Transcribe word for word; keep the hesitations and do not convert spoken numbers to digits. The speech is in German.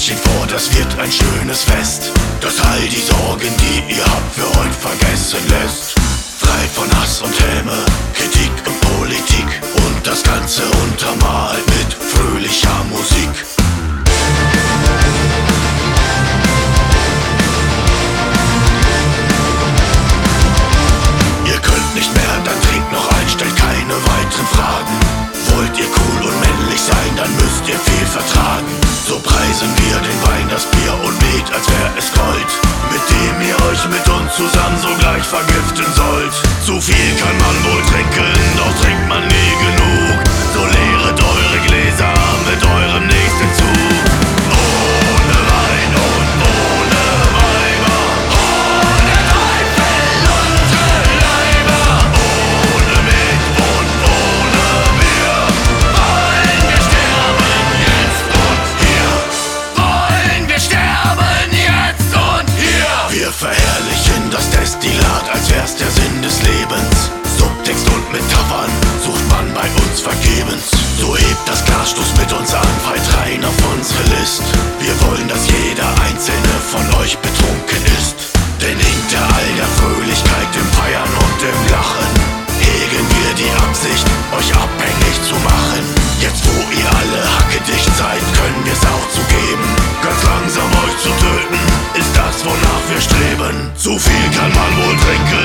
steht vor, das wird ein schönes Fest, das all die Sorgen, die ihr habt, für heute vergessen lässt. Frei von Hass und Häme, Kritik und Politik und das Ganze untermalt mit fröhlicher Musik. Ihr könnt nicht mehr, dann trinkt noch ein, stellt keine weiteren Fragen. Wollt ihr cool und männlich sein, dann müsst ihr viel vertragen. So preisen wir den Wein, das Bier und Met, als wär es Gold, mit dem ihr euch mit uns zusammen sogleich vergiften sollt. Zu viel kann man wohl trinken, doch trinkt man nie genug. So leeret eure Gläser mit eurem nächsten Zug. Ohne Wein und ohne Weiber, ohne Teufel und Leiber, ohne Met und ohne Bier wollen wir sterben jetzt und hier. Wollen wir sterben jetzt und hier. Wir verherrlichen das Destillat, als wär's der Sinn des Lebens. Subtext und Metaphern sucht man bei uns vergebens. So hebt das Glas, stoßt mit uns an, feilt rein auf unsere List. Wir wollen, dass jeder einzelne von euch betrunken ist. Denn hinter all der Fröhlichkeit, dem Feiern und dem Lachen, hegen wir die Absicht, euch abhängig zu machen. Jetzt wo ihr alle hackedicht seid, können wir's auch zugeben. Ganz langsam euch zu töten, ist das, wonach wir streben. Zu viel kann man wohl trinken,